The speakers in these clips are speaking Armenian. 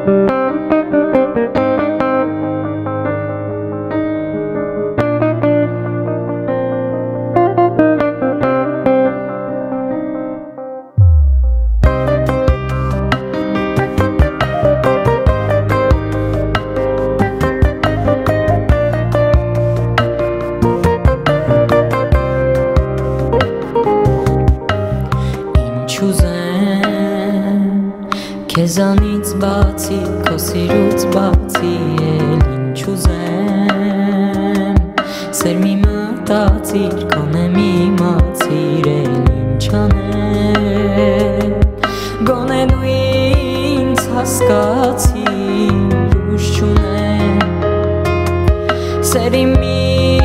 Քեզանից բացի, քո սիրուց բացի էլ ինչ ուզեմ Սեր մի մտածիր, գոնե մի իմացիր էլ ինչ անեմ Գոնե դու ինձ հասկացիր, ուժ չունեմ Սերի մի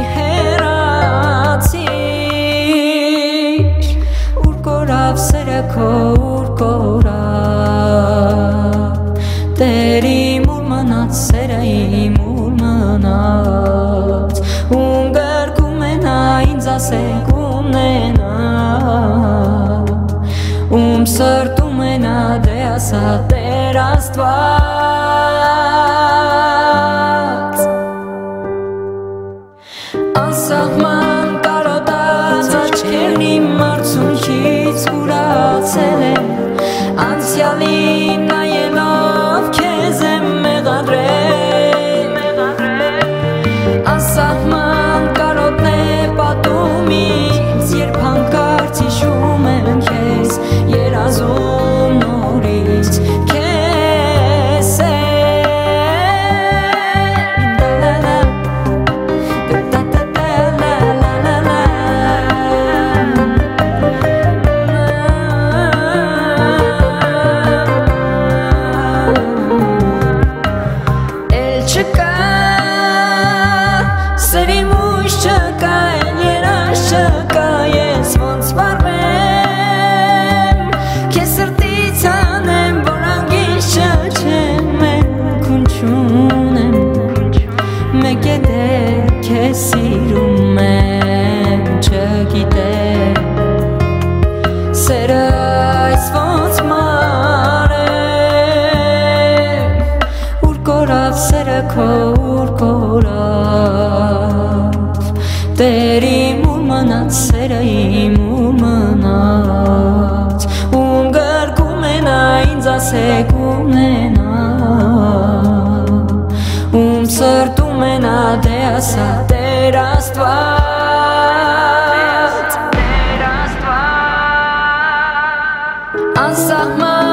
հեռացիր Ուր կորավ սերը քո, ուր կորավ Տեր իմ ուր մնաց, սերը իմ ուր մնաց Ում գրկում է նա, ինձ ասեք ումն է նա Ում սրտում է նա, դե ասա Տեր Աստված Անսահման կարոտած աչքերն իմ արցունքից կուրացել եմ Անցյալին նայելով քեզ եմ մեղադրել Անսահման կարոտն է պատում ինձ Երբ հանկարծ հիշում եմ քեզ երազում նորից քեզ Սերի մույս չկա, էլ երաս չկա, ես ոնց վարվեմ Քեզ սրտից անեմ, որ անգից չչեմ, մեկ ուն չունեմ Մեկ է դեր քեզ սիրում եմ, չգիտեմ Սերը այս ոնց մարեմ Ուր կորավ սերը քո, ուր կորավ Տեր իմ ուր մնաց, սերը իմ ուր մնաց Ում գրկում է նա, ինձ ասեք ումն է նա Ում սրտում է նա, դե ասա Տեր Աստված Անսահման